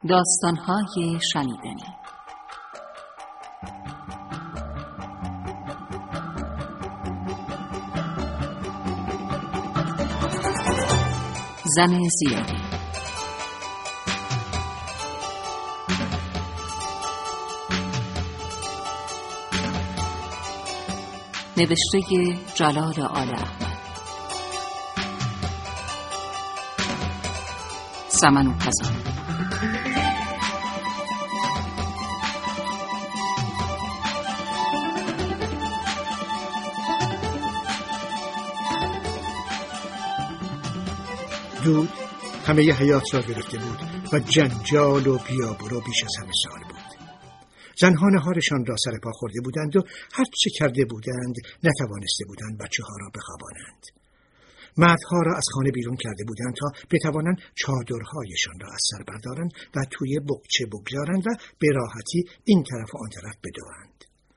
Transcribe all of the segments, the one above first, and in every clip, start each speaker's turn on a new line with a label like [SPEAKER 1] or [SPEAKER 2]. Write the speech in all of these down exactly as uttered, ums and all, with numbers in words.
[SPEAKER 1] داستان‌های شنیدنی. زن زیادی. نوشته جلال آل احمد. سمن پزان.
[SPEAKER 2] دود همه ی حیات را گرفته بود و جنجال و بیابرو بیش از همه سال بود. زنها نهارشان را سر پا خورده بودند و هر چه کرده بودند نتوانسته بودند بچه ها را بخوابانند. مردها را از خانه بیرون کرده بودند تا بتوانند چادرهایشان را از سر بردارند و توی بقچه بگذارند و به راحتی این طرف و آن طرف بدوند.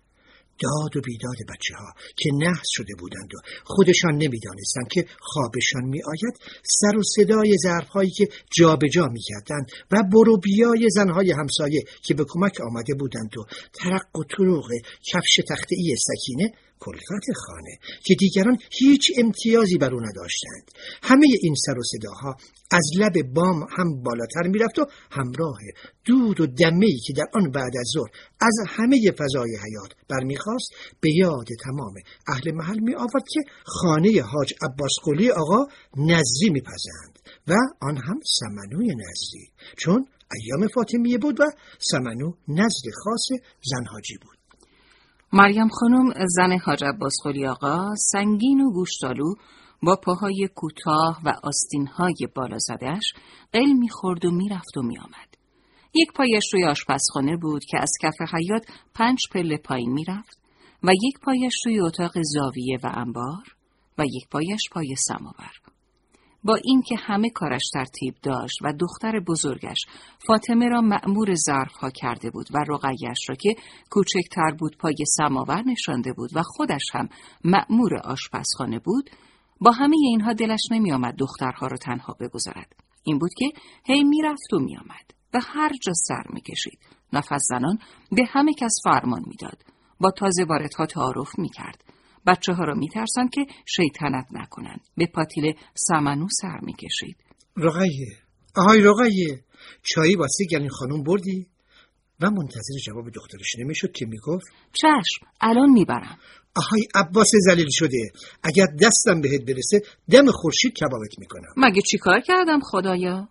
[SPEAKER 2] داد و بیداد بچه ها که نحس شده بودند و خودشان نمیدانستند که خوابشان می آید، سر و صدای ظرفهایی که جا به جا می کردند و برو بیای زنهای همسایه که به کمک آمده بودند و ترق و طروق کفش تخته‌ای سکینه، کلفت خانه که دیگران هیچ امتیازی بر او نداشتند، همه این سر و صداها از لب بام هم بالاتر میرفت و همراه دود و دمه‌ای که در آن بعد از ظهر از همه فضای حیات برمیخواست به یاد تمام اهل محل می آورد که خانه حاج عباس قلی آقا نظری میپزند و آن هم سمنوی نظری، چون ایام فاطمیه بود و سمنو نزد خاص زن حاجی بود.
[SPEAKER 1] مریم خانم زن حاج عباس قلی آقا سنگین و گوشتالو با پاهای کوتاه و آستینهای بالا زدش قل می‌خورد و میرفت و میآمد. یک پایش روی آشپزخانه بود که از کف حیاط پنج پله پایین میرفت و یک پایش روی اتاق زاویه و انبار و یک پایش پای سماور. با اینکه همه کارش ترتیب داشت و دختر بزرگش فاطمه را مأمور ظرف‌ها کرده بود و رقیه‌اش را که کوچکتر بود پای سماور نشانده بود و خودش هم مأمور آشپزخانه بود، با همه اینها دلش نمی آمد دخترها را تنها بگذارد. این بود که هی می رفت و می آمد و هر جا سر می کشید. نفس زنان به همه کس فرمان می داد. با تازه واردها تعارف می کرد. بچه ها را می ترسند که شیطنت نکنند. به پاتیل سمنو سر می کشید.
[SPEAKER 2] رقیه، آهای رقیه، چایی واسه گلین خانم بردی؟ و منتظر جواب دخترش نمی شد که می گفت
[SPEAKER 1] چشم، الان می برم.
[SPEAKER 2] آهای عباس ذلیل شده، اگر دستم بهت برسه دم خورشید کبابت میکنم.
[SPEAKER 1] مگه چی کار کردم خدایا؟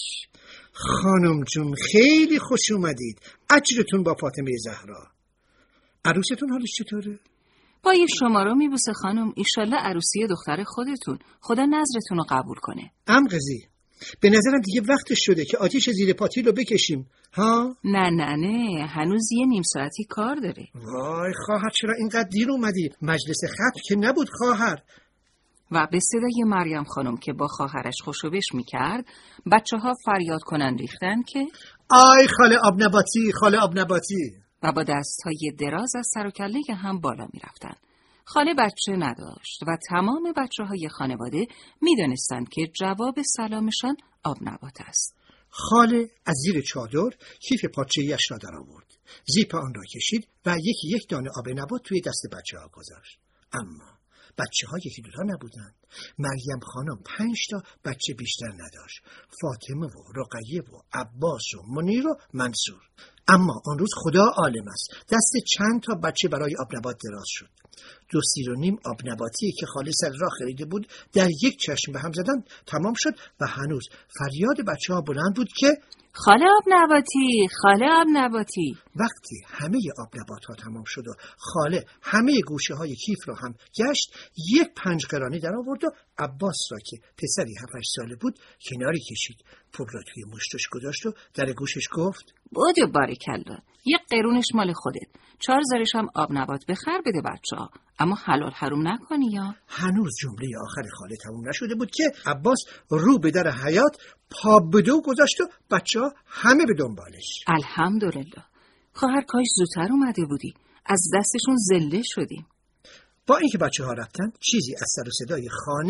[SPEAKER 2] خانم جون خیلی خوش اومدید، اجرتون با فاطمه زهرا. عروستون حالش چطوره؟
[SPEAKER 1] پای شما رو میبوسه خانم، ایشالله عروسی دختر خودتون، خدا نظرتون رو قبول کنه.
[SPEAKER 2] ام قضی به نظرم دیگه وقتش شده که آتیش زیر پاتیل رو بکشیم. ها؟
[SPEAKER 1] نه نه نه، هنوز یه نیم ساعتی کار داره.
[SPEAKER 2] وای خواهر چرا اینقدر دیر اومدی؟ مجلس ختم که نبود خواهر.
[SPEAKER 1] و به صدای مریم خانم که با خواهرش خوشوبش میکرد، بچه ها فریاد کنن ریختن که
[SPEAKER 2] آی خاله آب نباتی، خاله آب نباتی.
[SPEAKER 1] و با دستهای دراز از سر و کله هم بالا میرفتن. خاله بچه نداشت و تمام بچه های خانواده می دانستند که جواب سلامشان آب نبات است.
[SPEAKER 2] خاله از زیر چادر کیف پارچه‌ایش را در آورد، زیپ آن را کشید و یکی یک دانه آب نبات توی دست بچه ها گذاشت. اما بچه ها یکی دوتا نبودند. مریم خانم پنج تا بچه بیشتر نداشت، فاطمه و رقیه و عباس و منیر و منصور. اما آن روز خدا عالم است، دست چند تا بچه برای آب نبات دراز شد. دو سیر و نیم آب نباتی که خاله سر را خریده بود در یک چشم به هم زدن تمام شد و هنوز فریاد بچه ها بلند بود که
[SPEAKER 1] خاله آب نباتی، خاله آب نباتی.
[SPEAKER 2] وقتی همه آب نبات ها تمام شد و خاله همه گوشه های کیف را هم گشت، یک پنج قرانی در آورد و عباس را که پسری هفت هشت ساله بود کناری کشید، پول را توی مشتش گذاشت و در گوشش گفت
[SPEAKER 1] بودو باریکلا، یک قرونش مال خودت، چهار زارش هم آب نبات بخر بده بچه ها، اما حلال حروم نکنی یا.
[SPEAKER 2] هنوز جمله آخر خاله تموم نشده بود که عباس رو به در حیاط پا بدو گذاشت و بچه ها همه به دنبالش.
[SPEAKER 1] الحمدلله. خواهر کاش زودتر اومده بودی، از دستشون زله شدیم.
[SPEAKER 2] با اینکه بچه ها رفتن چیزی از سر و صدای خانه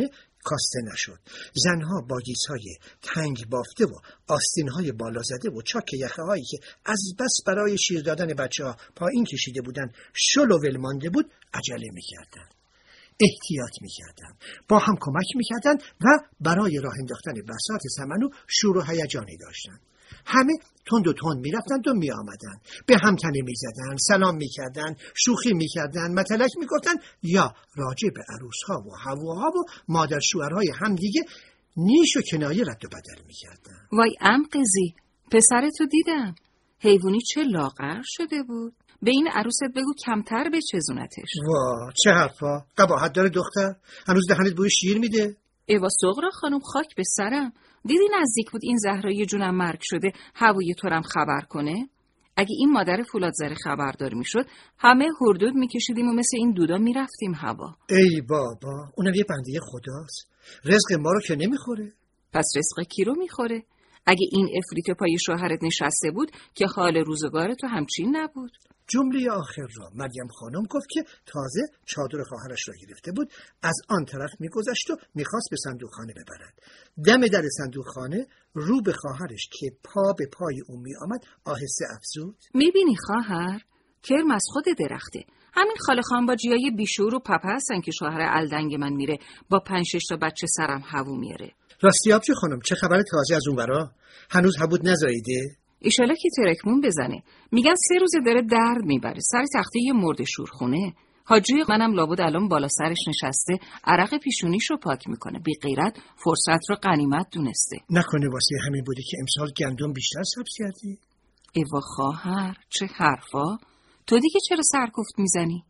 [SPEAKER 2] کاسته نشد. زنها با گیس‌های تنگ بافته و آستین‌های بالا زده و چاک یخه هایی که از بس برای شیر دادن بچه‌ها پایین کشیده بودند شل و ول مانده بود عجله می‌کردند. احتیاط می‌کردند، با هم کمک می‌کردند و برای راه انداختن بساط سمنو شور و هیجانی داشتند. همه تند و تند می‌رفتند و می‌آمدند، به هم تنه می‌زدند، سلام می‌کردند، شوخی می‌کردند، متلک می‌گفتند یا راجع به عروس‌ها و هواها و مادر شوهرهای هم دیگه نیش و کنایه رد و بدل می‌کردند.
[SPEAKER 1] وای ام قضی، پسرتو دیدم، حیوانی چه لاغر شده بود. به این عروست بگو کمتر بچزونتش.
[SPEAKER 2] وا چه حرفا، قباحت داره دختر، هنوز دهنت بوی شیر میده.
[SPEAKER 1] ایوا سغرا خانم خاک به سرم، دیدی نزدیک بود این زهرای جونم مرگ شده هوای تو رم خبر کنه؟ اگه این مادر فولادزری خبردار میشد همه هردود میکشیدیم و مثل این دودا میرفتیم هوا.
[SPEAKER 2] ای بابا، اونم یه بنده خداست، رزق ما رو که نمیخوره.
[SPEAKER 1] پس رزق کی رو میخوره؟ اگه این افریت پای شوهرت نشسته بود که حال روزگار تو همچین نبود.
[SPEAKER 2] جمله آخر را مریم خانم گفت که تازه چادر خواهرش را گرفته بود، از آن طرف میگذشت و میخواست به صندوقخانه ببرد. دم در صندوقخانه رو به خواهرش که پا به پای اون میآمد آهسته افزود:
[SPEAKER 1] میبینی خواهر، کرم از خود درخته. همین خاله خانباجیای بیشور و پپه هستن که شوهر الدنگ من میره با پنج شش تا بچه سرم هوو میاره.
[SPEAKER 2] راستی آبجی خانم، چه خبر تازه از اون ورا؟ هنوز حبود نزاییده؟
[SPEAKER 1] ایشالا که ترکمون بزنه. میگن سه روزه داره درد میبره سر تخته یه مرد شورخونه. حاجی منم لابد الان بالا سرش نشسته عرق پیشونیشو پاک میکنه. بی غیرت فرصت رو غنیمت دونسته.
[SPEAKER 2] نکنه واسه همین بوده که امسال گندم بیشتر سبز کردی؟
[SPEAKER 1] ایوا خواهر، چه حرفا؟ تو دیگه چرا سرکوفت میزنی؟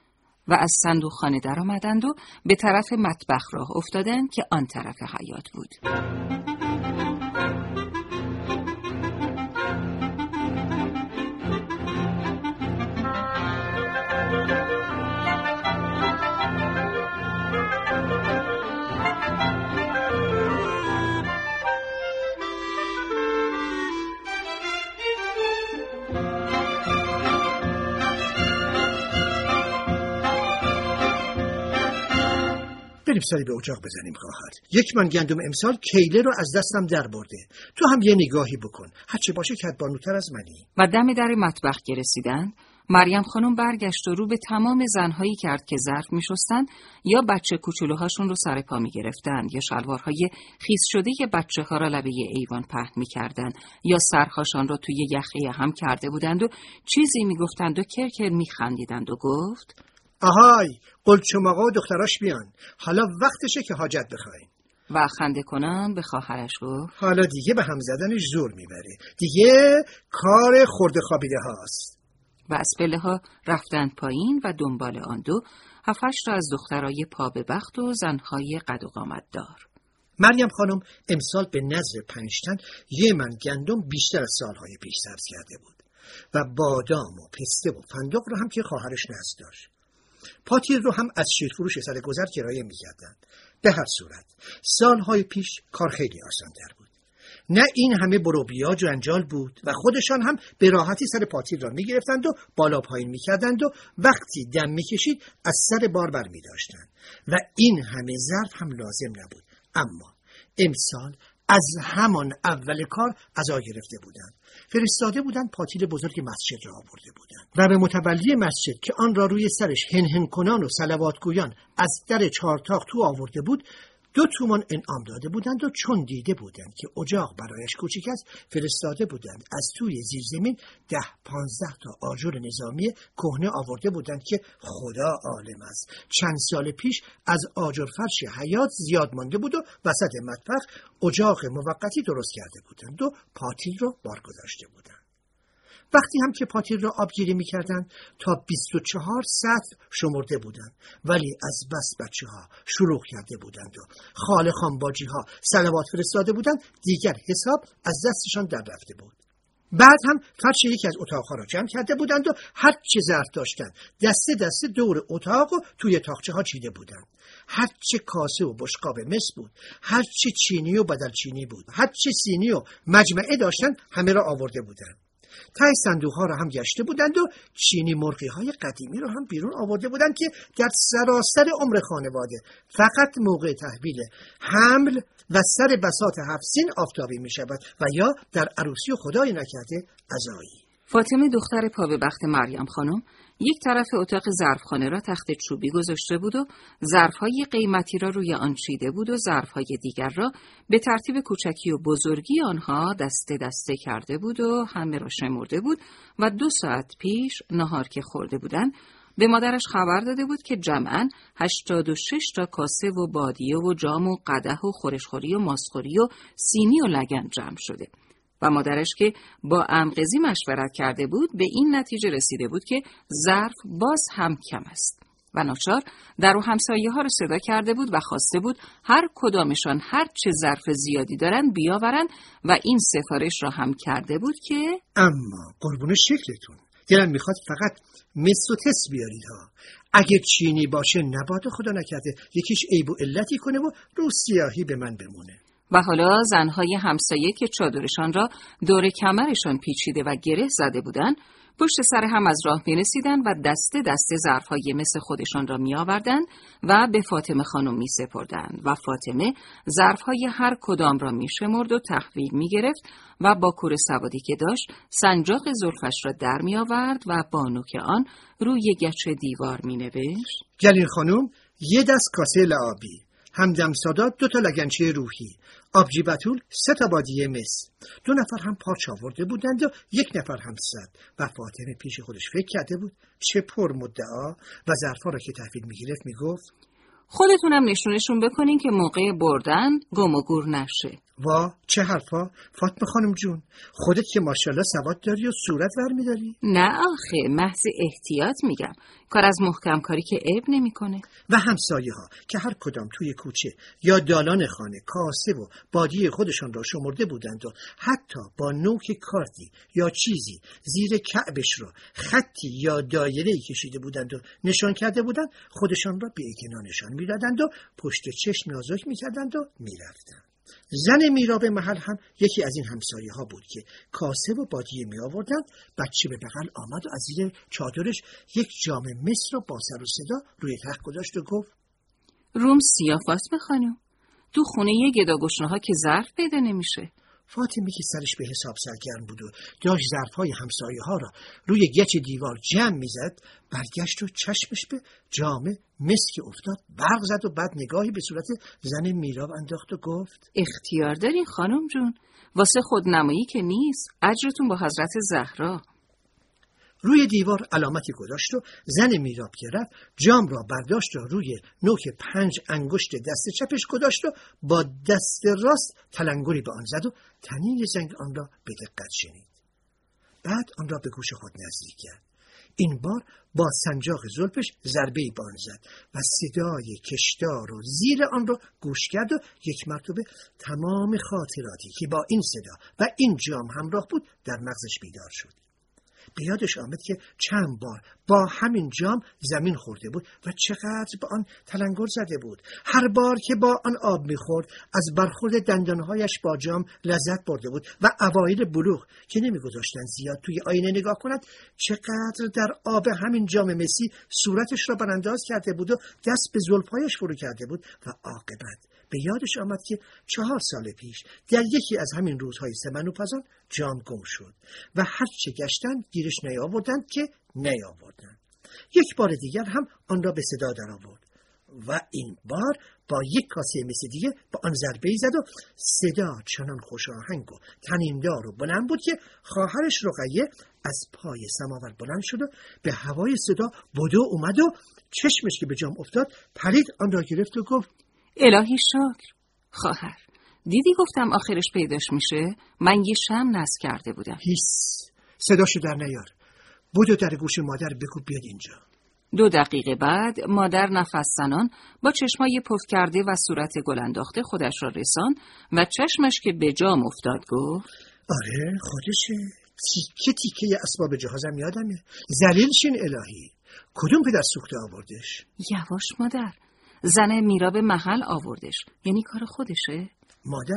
[SPEAKER 1] و از صندوق خانه در آمدند و به طرف مطبخ راه افتادند که آن طرف حیاط بود.
[SPEAKER 2] بریم سری به اجاق بزنیم خواهر. یک من گندم امسال کیله رو از دستم در برده. تو هم یه نگاهی بکن، هرچه باشه کدبانوتر از منی.
[SPEAKER 1] و دم در مطبخ که رسیدند، مریم خانم برگشت و رو به تمام زنهایی کرد که ظرف می‌شستند یا بچه کوچولوهاشون رو سر پا می‌گرفتند یا شلوارهای خیس شده ی بچه‌ها را لبه ایوان پهن می‌کردند یا سرهاشان را توی یخه هم کرده بودند و چیزی می‌گفتند و کرکر می‌خندیدند و گفت:
[SPEAKER 2] آهای، قلچماقا و دختراش بیان، حالا وقتشه که حاجت بخواین.
[SPEAKER 1] و خنده کنان به خواهرش گفت:
[SPEAKER 2] حالا دیگه به هم زدنش زور میبره، دیگه کار خورده خوابیده هاست.
[SPEAKER 1] و از پله ها رفتند پایین و دنبال آن دو هفتش را از دخترای پا به بخت و زنهای قد و قامت دار.
[SPEAKER 2] مریم خانم امسال به نظر پنجتن یه من گندم بیشتر از سالهای پیش سبز کرده بود و بادام و پسته و فندق رو هم که خواهرش نصب داشت. پاتیر رو هم از شیرفروش سر گذر کرایه می‌کردند. به هر صورت سالهای پیش کار خیلی آسان‌تر بود. نه این همه بروبیا جنجال بود و خودشان هم به راحتی سر پاتیر را می‌گرفتند و بالا پایین می‌کردند و وقتی دم می‌کشید از سر بار برمی‌داشتند و این همه ظرف هم لازم نبود. اما امسال از همان اول کار عزا گرفته بودند. فرستاده بودند پاتیل بزرگ مسجد را آورده بودند و به متولی مسجد که آن را روی سرش هنهن کنان و صلوات گویان از در چهارتاق تو آورده بود دو تومان انعام داده بودند و چون دیده بودند که اجاق برایش کوچیک است فرستاده بودند از توی زیرزمین ده پانزده تا آجر نظامی کهنه آورده بودند که خدا عالم است چند سال پیش از آجر فرش حیاط زیاد مانده بود و وسط مطبخ اجاق موقتی درست کرده بودند و پاتیل رو بار گذاشته بودند. وقتی هم که پاتیل را آبگیری می‌کردند تا بیست و چهار سطل شمرده بودند، ولی از بس بچه‌ها شروع کرده بودند و خاله خانباجی‌ها صلوات فرستاده بودند دیگر حساب از دستشان در رفته بود. بعد هم فرش یکی از اتاق‌ها را جمع کرده بودند و هر چه ظرف داشتند دسته دسته دور اتاق و توی تاقچه‌ها چیده بودند. هر چه کاسه و بشقاب مس بود، هر چه چینی و بدل چینی بود، هر چه سینی و مجمعه داشتند همه را آورده بودند. ته صندوق ها را هم گشته بودند و چینی مرغی های قدیمی را هم بیرون آورده بودند که در سراسر عمر خانواده فقط موقع تحویل حمل و سر بساط هفت سین آفتابی می شود و یا در عروسی و خدای نکرده عزایی.
[SPEAKER 1] فاطمه دختر پا به بخت مریم خانم یک طرف اتاق ظرفخانه را تخت چوبی گذاشته بود و ظرف‌های قیمتی را روی آن چیده بود و ظرف‌های دیگر را به ترتیب کوچکی و بزرگی آنها دسته دسته کرده بود و همه را شمرده بود و دو ساعت پیش نهار که خورده بودند به مادرش خبر داده بود که جمعاً هشتاد و شش تا کاسه و بادیه و جام و قدح و خورشخوری و ماسخوری و سینی و لگن جمع شده. و مادرش که با عمقزی مشورت کرده بود به این نتیجه رسیده بود که ظرف باز هم کم است و ناچار در و همسایه ها رو صدا کرده بود و خواسته بود هر کدامشان هر چه ظرف زیادی دارن بیاورن و این سفارش را هم کرده بود که
[SPEAKER 2] اما قربون شکلتون دلم میخواد فقط مس و تس بیارید ها. اگه چینی باشه نباید خدا نکرده یکیش عیب و علتی کنه و رو سیاهی به من بمونه.
[SPEAKER 1] و حالا زنهای همسایه که چادرشان را دور کمرشان پیچیده و گره زده بودند پشت سر هم از راه می رسیدند و دسته دسته ظرفهای مثل خودشان را می آوردند و به فاطمه خانم می سپردند و فاطمه ظرفهای هر کدام را می شمرد و تحویل می گرفت و با کوره سوادی که داشت سنجاق زلفش را در می آورد و با نوک آن روی گچ دیوار می نوشت:
[SPEAKER 2] گلین خانم یه دست کاسه لعابی، همدم سادات دو تا لگنچه روحی، آبجی بتول سه تا بادیه مس، دو نفر هم پارچ آورده بودند و یک نفر هم صد. و فاطمه پیش خودش فکر کرده بود چه پر مدعا و ظرفا را که تحویل میگرفت میگفت
[SPEAKER 1] خودتونم نشونشون بکنین که موقع بردن گم و گور نشه.
[SPEAKER 2] وا چه حرفا فاطمه خانم جون، خودت که ماشاءالله سواد داری و صورت ور میداری.
[SPEAKER 1] نه آخه محض احتیاط میگم، کار از محکم کاری که عیب نمیکنه.
[SPEAKER 2] و همسایه ها که هر کدام توی کوچه یا دالان خانه کاسه و بادیه خودشان را شمرده بودند و حتی با نوک کارتی یا چیزی زیر کعبش را خطی یا دایره‌ای کشیده بودند و نشان کرده بودند، خودشان را به اطمینان نشان میدادند و پشت چشم نازک میکردند و میرفتند. زن میراب محل هم یکی از این همسایه ها بود که کاسه و بادیه می آوردن. بچه به بغل آمد و از زیر چادرش یک جام مس را با سر و صدا روی تخت گذاشت و گفت:
[SPEAKER 1] روم سیاه فاطمه خانم، تو خونه یه گدا گشنه ها که ظرف پیدا نمیشه.
[SPEAKER 2] فاطمه که سرش به حساب سرگرم بود و داشت ظرفهای همسایه ها را روی گچ دیوار جمع میزد، برگشت و چشمش به جام مس که افتاد برق زد و بعد نگاهی به صورت زن میراب انداخت و گفت:
[SPEAKER 1] اختیار دارین خانم جون، واسه خودنمایی که نیست، اجرتون با حضرت زهرا.
[SPEAKER 2] روی دیوار علامتی گذاشت و زن میراب که رفت جام را برداشت و روی نوک پنج انگشت دست چپش گذاشت و با دست راست تلنگری به آن زد و طنین زنگ آن را به دقت شنید. بعد آن را به گوش خود نزدیک کرد. این بار با سنجاق زلفش ضربه‌ای به آن زد و صدای کشدار و زیر آن را گوش کرد و یک مرتبه تمام خاطراتی که با این صدا و این جام همراه بود در مغزش بیدار شد. به یادش آمد که چند بار با همین جام زمین خورده بود و چقدر با آن تلنگر زده بود. هر بار که با آن آب میخورد از برخورد دندانهایش با جام لذت برده بود و اوایل بلوغ که نمیگذاشتن زیاد توی آینه نگاه کند چقدر در آب همین جام مسی صورتش را برانداز کرده بود و دست به زلفهایش فرو کرده بود. و عاقبت به یادش آمد که چهار سال پیش در یکی از همین روزهای سمنوپزان جام گم شد و هر چه گشتن گیرش نیاوردند که نیاوردند. یک بار دیگر هم آن را به صدا در آورد و این بار با یک کاسه مس دیگه با آن ضربه‌ای زد و صدا چنان خوش آهنگ و طنین‌دار و بلند بود که خواهرش رقیه از پای سماور بلند شد و به هوای صدا بدو اومد و چشمش که به جام افتاد پرید آن را گرفت و گفت:
[SPEAKER 1] الهی شکر خواهر، دیدی گفتم آخرش پیداش میشه؟ من یه شم نصب کرده بودم.
[SPEAKER 2] هیس صداشو در نیار، بودو در گوش مادر بگو بیاد اینجا.
[SPEAKER 1] دو دقیقه بعد مادر نفس زنان با چشمای پف کرده و صورت گل انداخته خودش را رسان و چشمش که به جام افتاد گفت:
[SPEAKER 2] آره خودشه، تیکه تیکه اسباب جهازم یادمه. ذلیل شین الهی، کدوم پدر سوخته آوردش؟
[SPEAKER 1] یواش مادر، زن میراب محل آوردش، یعنی کار خودشه؟
[SPEAKER 2] مادر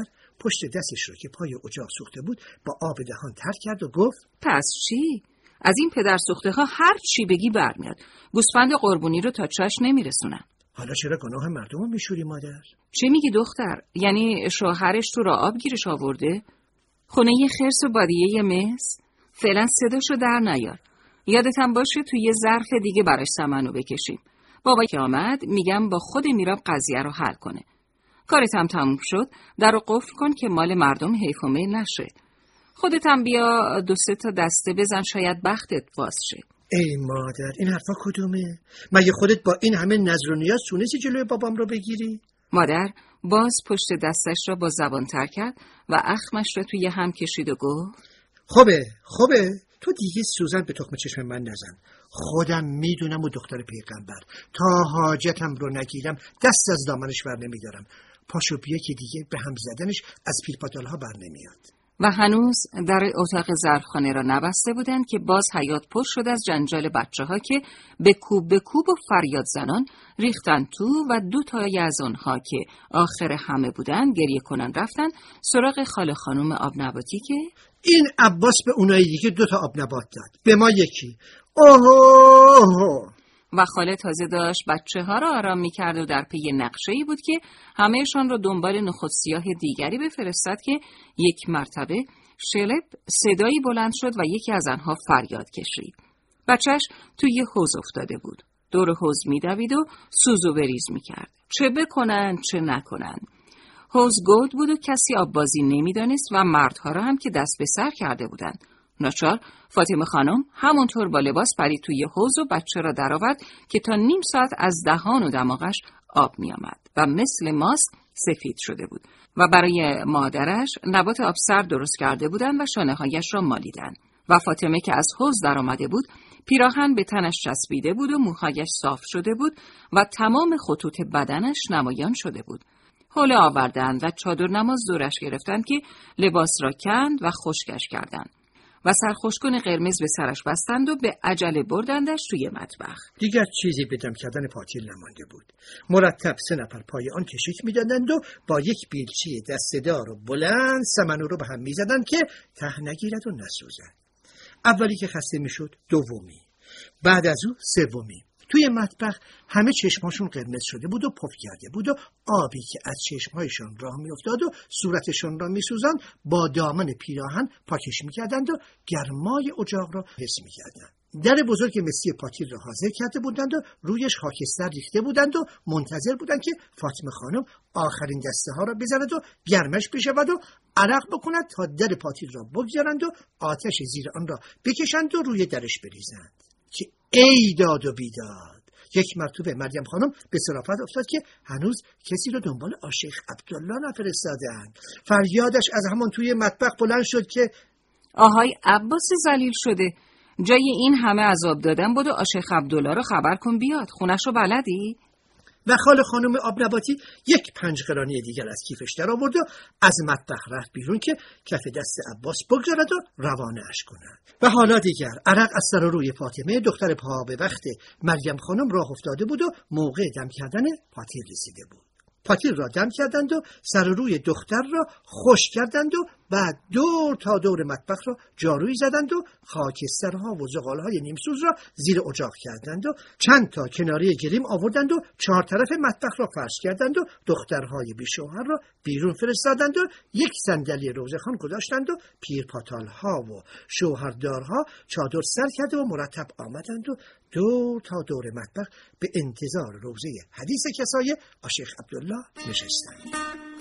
[SPEAKER 2] پشت دستش رو که پای اجاق سوخته بود با آب دهان تر کرد و گفت
[SPEAKER 1] پس چی؟ از این پدر سوخته ها هر چی بگی برمیاد. گوسفند قربونی رو تا چاش نمیرسونن.
[SPEAKER 2] حالا چرا گناه مردم رو میشوری مادر؟
[SPEAKER 1] چی میگی دختر؟ یعنی شوهرش تو را آب گیرش آورده؟ خونه یه خرس و بادیه مس؟ فعلا صداشو در نیار. یادتم باشه توی یه ظرف دیگه براش سمنو بکشیم. بابا که آمد میگم با خود میراب قضیه رو حل کنه. کارت هم تموم شد، در رو قفل کن که مال مردم حیف و میل نشه. خودت هم بیا دو سه تا دسته بزن، شاید بختت باز شه.
[SPEAKER 2] ای مادر، این حرفا کدومه؟ مگه خودت با این همه نظر و نیاز تونستی جلوی بابام رو بگیری؟
[SPEAKER 1] مادر باز پشت دستش را با زبان تر کرد و اخمش را توی هم کشید و گفت
[SPEAKER 2] خوبه خوبه، تو دیگه سوزن به تخم چشم من نزن. خودم میدونم و دختر پیغمبر، تا حاجتم رو نگیرم دست از دامنش ور نمیدارم. پاشو بیا که دیگه به هم زدنش از پیرپاتالها بر نمیاد.
[SPEAKER 1] و هنوز در اتاق ظرفخانه را نبسته بودند که باز حیاط پر شد از جنجال بچه ها که به کوب به کوب و فریاد زنان ریختن تو و دو تایی از آنها که آخر همه بودند گریه کنن رفتن سراغ خاله خانم آب نباتی که
[SPEAKER 2] این عباس به اونایی دیگه دو تا آب نبات داد، به ما یکی. اوه
[SPEAKER 1] و خاله تازه داشت بچه ها را آرام می کرد و در پی نقشه‌ای بود که همهشان را دنبال نخود سیاه دیگری بفرستد که یک مرتبه شلپ صدایی بلند شد و یکی از آنها فریاد کشید. بچهش توی حوض افتاده بود. دور حوض می دوید و سوز و بریز می کرد. چه بکنن چه نکنن. حوض گود بود و کسی آب بازی نمی دانست و مردها را هم که دست به سر کرده بودند. ناچار فاطمه خانم همونطور با لباس پرید توی حوض و بچه را درآورد که تا نیم ساعت از دهان و دماغش آب می آمد و مثل ماست سفید شده بود و برای مادرش نبات آب سر درست کرده بودند و شانه هایش را مالیدند و فاطمه که از حوض در آمده بود پیراهن به تنش چسبیده بود و موهایش صاف شده بود و تمام خطوط بدنش نمایان شده بود. حوله آوردند و چادر نماز دورش گرفتند که لباس را کند و خشکش کردند و سرخوشکن قرمز به سرش بستند و به عجله بردندش توی مطبخ.
[SPEAKER 2] دیگر چیزی به دم کردن پاتیل نمانده بود. مرتب سه نفر پای آن کشیک می‌دادند و با یک بیلچه دسته‌دار و بلند سمنو رو به هم می‌زدند که ته نگیرد و نسوزد. اولی که خسته می‌شد دومی، بعد از او سومی. توی مطبخ همه چشماشون قرمز شده بود و پف کرده بود و آبی که از چشمهایشان راه میافتاد و صورتشان را میسوزاند با دامن پیراهن پاکش میکردند و گرمای اجاق را حس میکردند. در بزرگ مسی پاتیل را حاضر کرده بودند و رویش خاکستر ریخته بودند و منتظر بودند که فاطمه خانم آخرین دسته ها را بزند و گرمش بشود و عرق بکند تا در پاتیل را بگذارند و آتش زیر آن را بکشند و روی درش بریزند. که ای داد و بیداد، یک مرتبه مریم خانم به صرافت افتاد که هنوز کسی رو دنبال آشیخ عبدالله نفرستادند. فریادش از همان توی مطبخ بلند شد که
[SPEAKER 1] آهای عباس ذلیل شده، جای این همه عذاب دادن بود و آشیخ عبدالله رو خبر کن بیاد، خونش رو بلدی؟
[SPEAKER 2] و خاله خانم آب نباتی یک پنج قرانی دیگر از کیفش در آورد و از مطبخ رفت بیرون که کف دست عباس بگذارد و روانه‌اش کند. و حالا دیگر عرق از سر و روی فاطمه دختر پا به وقت مریم خانم راه افتاده بود و موقع دم کردن پاتیل رسیده بود. پاتیل را دم کردند و سر و روی دختر را خشک کردند و بعد دور تا دور مطبخ را جارویی زدند و خاکسترها و زغالهای نیمسوز را زیر اجاق کردند و چند تا کناری گریم آوردند و چهار طرف مطبخ را فرش کردند و دخترهای بی شوهر را بیرون فرستادند و یک صندلی روزخوان گذاشتند و پیرپاتالها و شوهردارها چادر سر کرده و مرتب آمدند و دور تا دور مطبخ به انتظار روزه حدیث کسای آشیخ عبدالله نشستند.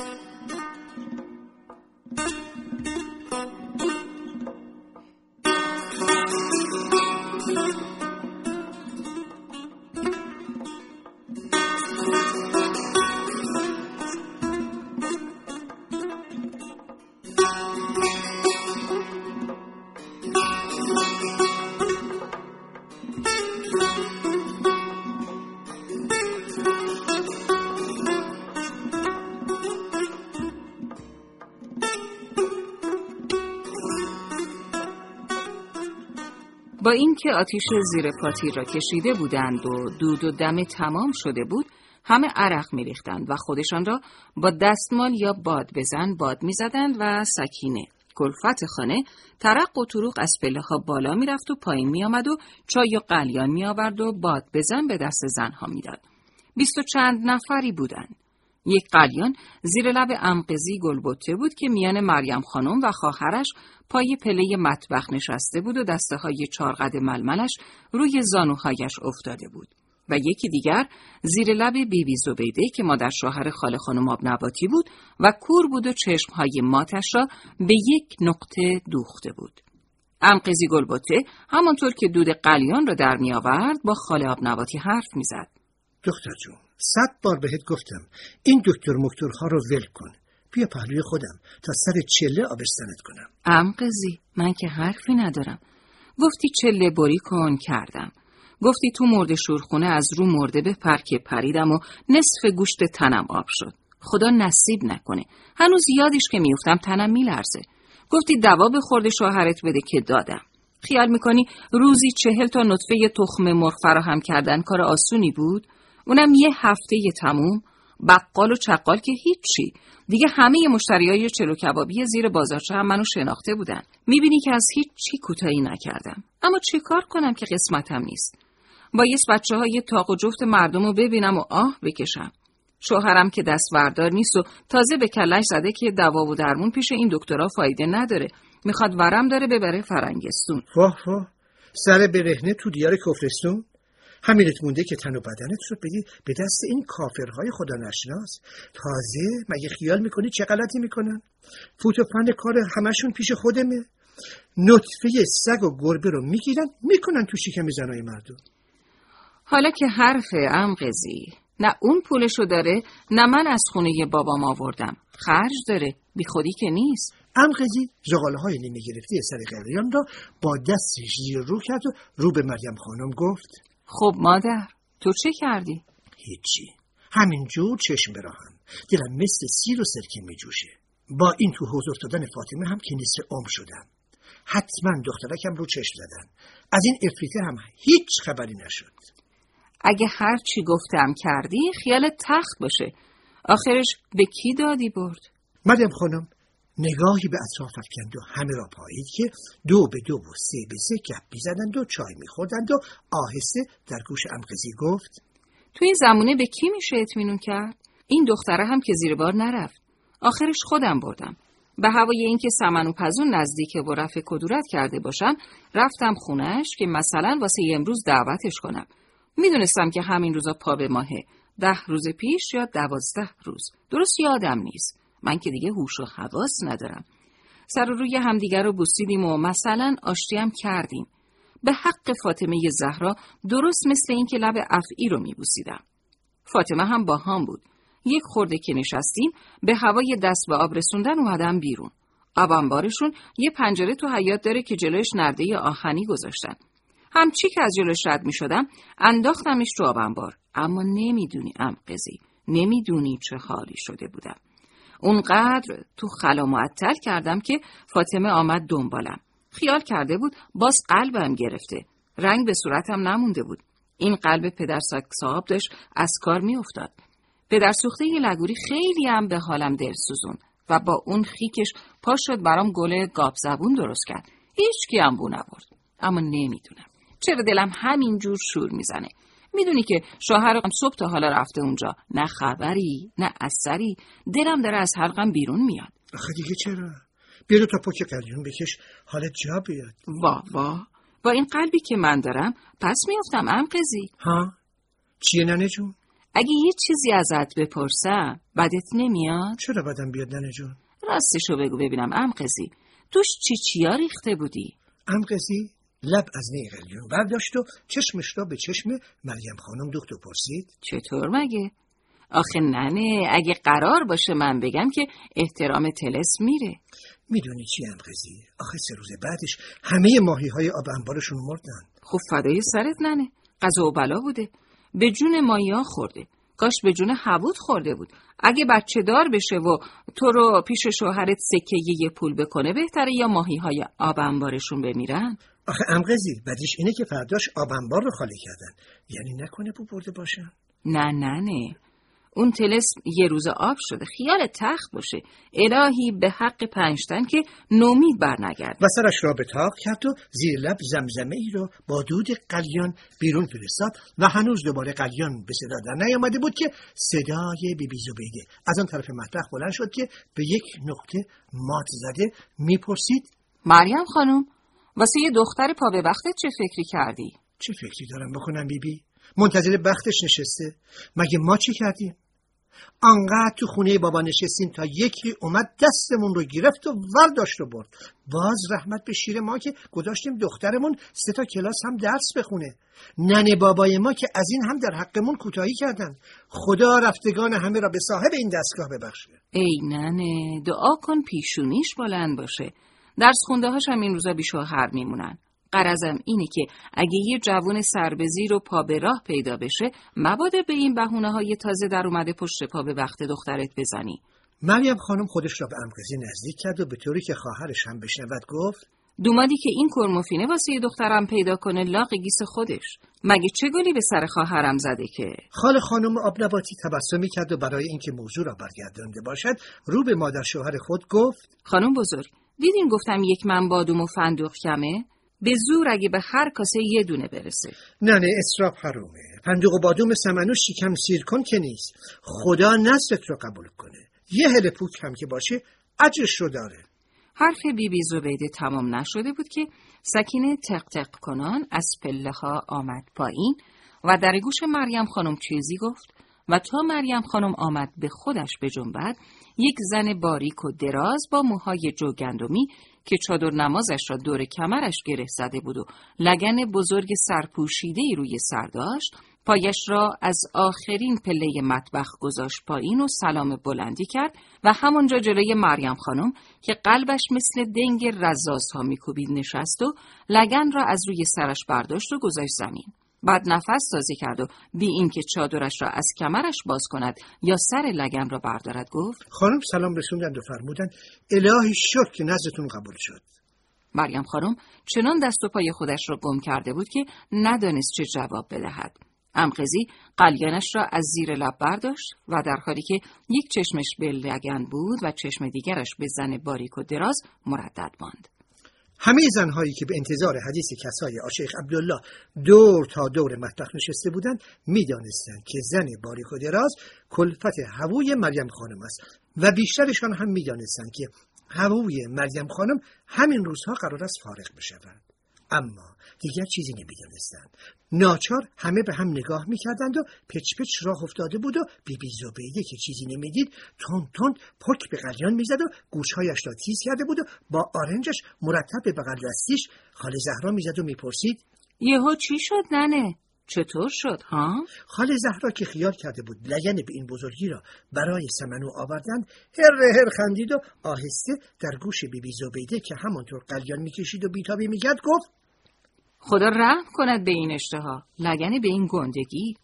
[SPEAKER 1] با اینکه آتیش زیر پاتیل را کشیده بودند و دود و دم تمام شده بود، همه عرق می‌ریختند و خودشان را با دستمال یا باد بزن باد می‌زدند و سکینه کلفت خانه ترق و طرق از پله‌ها بالا می‌رفت و پایین می‌آمد و چای و قلیان می‌آورد و باد بزن به دست زنها می‌داد. بیست و چند نفری بودند. یک قلیان زیر لب عمقزی گلبته بود که میان مریم خانم و خواهرش پای پله مطبخ نشسته بود و دسته های چارقد ململش روی زانوهایش افتاده بود. و یکی دیگر زیر لب بیبی بی زبیده که مادر شوهر خاله خانم آبنباتی بود و کور بود و چشمهای ماتش را به یک نقطه دوخته بود. عمقزی گلبته همانطور که دود قلیان را در می آورد با خاله آبنباتی حرف می زد.
[SPEAKER 2] دختر جون، صد بار بهت گفتم این دکتر مکتورها رو ول کن. بیا پهلوی خودم تا سر چله آبستنت کنم.
[SPEAKER 1] عمقزی، من که حرفی ندارم. گفتی چله بری کن کردم. گفتی تو مرده شورخونه از رو مرده به پرکه پریدم و نصف گوشت تنم آب شد. خدا نصیب نکنه. هنوز یادش که میافتم تنم میلرزه. گفتی دوا به خورد شوهرت بده که دادم. خیال میکنی روزی چهل تا نطفه تخم مرغ فراهم کردن کار آسونی بود؟ اونم یه هفته یه تموم. بقال و چقال که هیچی. دیگه همه مشتریای چلو کبابی زیر بازارچه هم منو شناخته بودن. میبینی که از هیچ چی کوتاهی نکردم. اما چه کار کنم که قسمتم نیست؟ بایست بچه های تاق و جفت مردم رو ببینم و آه بکشم. شوهرم که دستوردار نیست و تازه به کلش زده که دوا و درمون پیش این دکترها فایده نداره. میخواد ورم داره ببره فرنگستون.
[SPEAKER 2] واه واه، سر برهنه تو دیار کفرستون؟ همینت مونده که تن و بدنت رو بدی به دست این کافرهای خدا نشناس. تازه مگه خیال میکنی چه غلطی میکنن؟ فوت و فن کار همشون پیش خودمه. نطفه سگ و گربه رو میگیرن میکنن تو شکم زنای مردم.
[SPEAKER 1] حالا که حرف عمقزی، نه اون پولشو داره نه من از خونه بابام آوردم. خرج داره، بی خودی که نیست.
[SPEAKER 2] عمقزی زغاله های نیمه گرفته سر قلیان را با دستش زیر رو کرد و رو به مریم خانم گفت:
[SPEAKER 1] خب مادر، تو چه کردی؟
[SPEAKER 2] هیچی، همینجور چشم براهم. دلم مثل سیر و سرکه می جوشه. با این تو حضور دادن فاطمه هم که نصف عمر شدم. حتما دخترکم رو چشم زدن. از این افریته هم هیچ خبری نشد.
[SPEAKER 1] اگه هر چی گفتم کردی خیال تخت باشه. آخرش به کی دادی برد؟
[SPEAKER 2] مریم خانم نگاهی به اطراف افکند و همه را پایید که دو به دو و سه به سه گپ می‌زدند و چای می‌خوردند و آهسته در گوش عمقزی گفت:
[SPEAKER 1] تو این زمونه به کی میشه اطمینان کرد؟ این دختره هم که زیر بار نرفت. آخرش خودم بردم. به هوای اینکه سمن و پزون نزدیکه و رفع کدورت کرده باشم، رفتم خونهش که مثلا واسه امروز دعوتش کنم. میدونستم که همین روزا پا به ماهه. ده روز پیش یا دوازده روز. درست یادم نیست. من که دیگه هوش و حواس ندارم. سر و روی همدیگر رو بوسیدیم و مثلا آشتی هم کردیم. به حق فاطمه زهرا درست مثل این که لب افعی رو میبوسیدم. فاطمه هم با هم بود. یک خورده که نشستیم به هوای دست به آب رسوندن اومدم بیرون. آب انبارشون یه پنجره تو حیاط داره که جلوش نرده آهنی گذاشتن. همچی که از جلوش رد می شدم انداختمش تو آب انبار. اما نمیدونی عمقزی، نمیدونی چه حالی شده بودم. اونقدر تو خلا معطل کردم که فاطمه آمد دنبالم. خیال کرده بود باز قلبم گرفته. رنگ به صورتم نمونده بود. این قلب پدر صاحب داشت از کار می افتاد. پدر سوخته یه لگوری خیلی هم به حالم دل سوزون و با اون خیکش پا شد برام گل گاب زبون درست کرد. هیچ کی هم بو نبرد. اما نمیدونم چرا دلم همینجور شور میزنه. میدونی که شوهرم صبح تا حالا رفته اونجا، نه خبری نه اثری. دلم داره از حلقم بیرون میاد.
[SPEAKER 2] آخه دیگه چرا؟ بیا تا پاک قلیون بکش حالت جا بیاد.
[SPEAKER 1] وا وا با این قلبی که من دارم پس میافتم عمقزی.
[SPEAKER 2] ها؟ چیه ننه جون؟
[SPEAKER 1] اگه یه چیزی ازت بپرسم بدت نمیاد؟
[SPEAKER 2] چرا بدم بیاد ننه جون؟
[SPEAKER 1] راستشو بگو ببینم عمقزی، توش چی چیا ریخته بودی؟
[SPEAKER 2] عمقزی لب از نی قلیون برداشت و چشمش را به چشم مریم خانم دوخت و پرسید:
[SPEAKER 1] چطور مگه؟ آخه ننه اگه قرار باشه من بگم که احترام طلسم میره.
[SPEAKER 2] میدونی چی عمقزی؟ آخه سه روز بعدش همه ماهی های آب انبارشون مردن.
[SPEAKER 1] خب فدای سرت ننه، قضا و بلا بوده. به جون ماهی ها خورده. کاش به جون حبود خورده بود. اگه بچه دار بشه و تو رو پیش شوهرت سکه یه پول بکنه بهتره یا ماهی های آب انبارشون بمیرن؟
[SPEAKER 2] آخه عمقزی بعدش اینه که فرداش آب انبار رو خالی کردن. یعنی نکنه بو برده باشن؟
[SPEAKER 1] نه نه نه، اون طلسم یه روز آب شده، خیال تخت باشه. الهی به حق پنجتن که نومید بر نگرد.
[SPEAKER 2] و سرش را به طاق کرد و زیر لب زمزمه ای را با دود قلیان بیرون فرستاد و هنوز دوباره قلیان به صدا در نیامده بود که صدای بی بی زبیده از آن طرف مطبخ بلند شد که به یک نقطه مات زده میپرسید:
[SPEAKER 1] مریم خانم، واسه یه دختر پا به بختت چه فکری کردی؟
[SPEAKER 2] چه فکری دارم بکنم بی بی؟ منتظر بختش نشسته. مگه ما چی کردیم؟ انقدر تو خونه بابا نشستیم تا یکی اومد دستمون رو گرفت و ورداشت رو برد. باز رحمت به شیر ما که گذاشتیم دخترمون سه تا کلاس هم درس بخونه. ننه بابای ما که از این هم در حقمون کوتاهی کردن. خدا رفتگان همه را به صاحب این دستگاه ببخشه.
[SPEAKER 1] ای ننه، دعا کن پیشونیش بلند باشه. درس خونده هاش هم این روزا بیشوهر میمونن. غرضم اینه که اگه یه جوون سربزیر و پا به راه پیدا بشه، مبادا به این بهونه های تازه در اومده پشت پا به بخت دخترت بزنی.
[SPEAKER 2] مریم خانم خودش را به امقزی نزدیک کرد و به طوری که خواهرش هم بشنود گفت:
[SPEAKER 1] دومادی که این کرموفینه واسه یه دخترم پیدا کنه لاغ گیس خودش. مگه چه گلی به سر خواهرم زده که؟
[SPEAKER 2] خاله خانم آبنباتی تبسمی کرد و برای اینکه موضوع را برگردانده باشد رو به مادر شوهر خود گفت:
[SPEAKER 1] خانم بزرگ، دیدین گفتم یک من بادوم و فندق کمه؟ به زور اگه به هر کاسه یه دونه برسه.
[SPEAKER 2] نه نه، اسراف حرومه. فندق و بادوم سمنوش شکم سیر کن که نیست. خدا نصرت رو قبول کنه. یه هل پوک هم که باشه اجرش رو داره.
[SPEAKER 1] حرف بی بی زبیده تمام نشده بود که سکینه تق تق کنان از پله ها آمد پایین و در گوش مریم خانم چیزی گفت و تا مریم خانم آمد به خودش بجنبد، یک زن باریک و دراز با موهای جو گندمی که چادر نمازش را دور کمرش گره زده بود و لگن بزرگ سرپوشیده‌ای روی سر داشت، پایش را از آخرین پله مطبخ گذاشت پایین و سلام بلندی کرد و همونجا جلوی مریم خانم که قلبش مثل دنگ رزازها میکوبید نشست و لگن را از روی سرش برداشت و گذاشت زمین. بعد نفس تازه کرد و بی این که چادرش را از کمرش باز کند یا سر لگن را بردارد گفت:
[SPEAKER 2] خانم سلام رسوندند و فرمودند الهی شکر که نزدتون قبول شد.
[SPEAKER 1] مریم خانم چنان دست و پای خودش را گم کرده بود که ندانست چه جواب بدهد. امقزی قلیانش را از زیر لب برداشت و در حالی که یک چشمش به لگن بود و چشم دیگرش به زن باریک و دراز مردد ماند.
[SPEAKER 2] همه زنهایی که به انتظار حدیث کسای آشیخ عبدالله دور تا دور مطبخ نشسته بودند میدانستند که زن باریک و دراز کلفت هووی مریم خانم است و بیشترشان هم میدانستند که هووی مریم خانم همین روزها قرار است فارغ بشود. اما دیگر چیزی نمیدانستند. ناچار همه به هم نگاه میکردند و پچ پچ راه افتاده بود و بی بی زبیده که چیزی نمیدید تند تند پک به قلیان میزد و گوشهایش را تیز کرده بود و با آرنجش مرتب به بغل دستیش خاله زهرا میزد و میپرسید:
[SPEAKER 1] یهو چی شد ننه؟ چطور شد ها؟
[SPEAKER 2] خاله زهرا که خیال کرده بود لگن به این بزرگی را برای سمنو آوردند هر هر خندید و آهسته در گوش بی بی زبیده که همانطور قلیان میکشید و بیتابی میکرد گفت:
[SPEAKER 1] خدا رحم کند به این اشتها، لگن به این گندگی.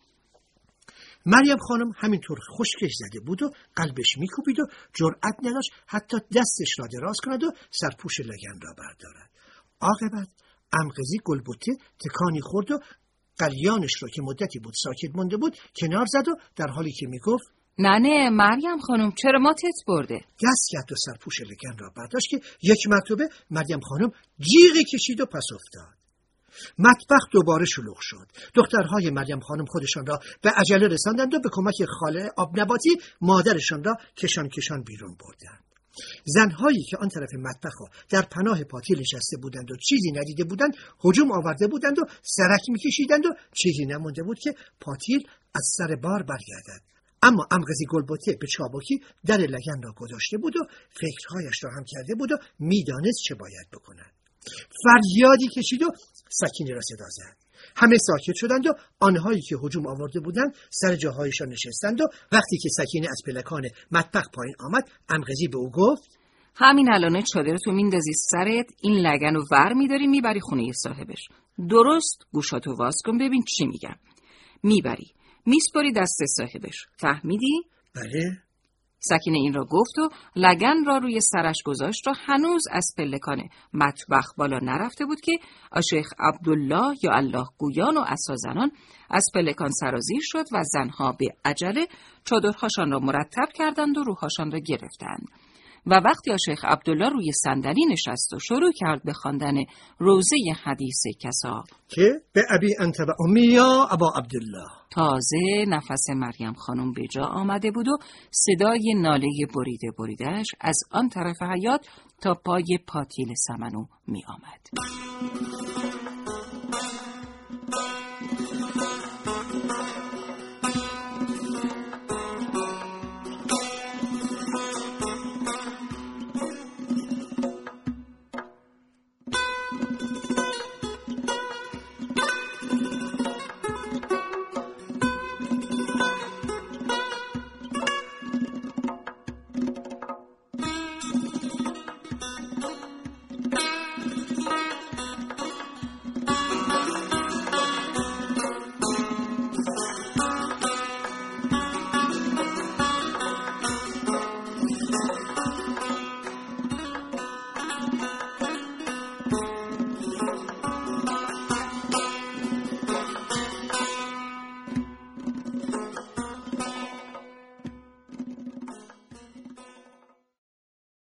[SPEAKER 2] مریم خانم همینطور خشکش زده بود و قلبش میکوبید و جرأت نداشت حتی دستش را دراز کند و سرپوش لگن را بردارد. عاقبت امقزی گلبته تکانی خورد و قلیانش را که مدتی بود ساکت مانده بود کنار زد و در حالی که میگفت:
[SPEAKER 1] ننه مریم خانم چرا ما تت برده؟
[SPEAKER 2] دست کرد و سرپوش لگن را برداشت که یک مرتبه مریم خانم جیغی کشید و پس افتاد. مطبخ دوباره شلوغ شد. دخترهای مریم خانم خودشان را به عجله رساندند و به کمک خاله آبنباتی مادرشان را کشان کشان بیرون بردند. زنهایی که آن طرف مطبخ در پناه پاتیل نشسته بودند و چیزی ندیده بودند هجوم آورده بودند و سرک میکشیدند و چیزی نمانده بود که پاتیل از سر بار برگردد. اما امقزی گلبته به چابکی در لگن را گذاشته بود و فکرهایش را هم کرده بود و میدانست چه باید بکند. فریادی کشید و سکینه را صدا زد. همه ساکت شدند و آنهایی که هجوم آورده بودند سر جاهایشان نشستند و وقتی که سکینه از پلکان مطبخ پایین آمد امقزی به او گفت:
[SPEAKER 1] همین الانه چادرتو میندازی سرت، این لگن رو ور میداری میبری خونه صاحبش. درست گوشاتو واز کن ببین چی میگم. میبری میسپاری دست صاحبش. فهمیدی؟
[SPEAKER 2] بله.
[SPEAKER 1] سکینه این را گفت و لگن را روی سرش گذاشت و هنوز از پلکان مطبخ بالا نرفته بود که آشیخ عبدالله یا الله گویان و عصازنان از پلکان سرازیر شد و زنها به عجله چادرهاشان را مرتب کردند و روهاشان را گرفتند. و وقتی آشیخ عبدالله روی صندلی نشست و شروع کرد به خواندن روزه حدیث کسا
[SPEAKER 2] که به ابی انت و امی یا ابا عبدالله،
[SPEAKER 1] تازه نفس مریم خانم به جا آمده بود و صدای ناله بریده بریدهش از آن طرف حیاط تا پای پاتیل سمنو می آمد.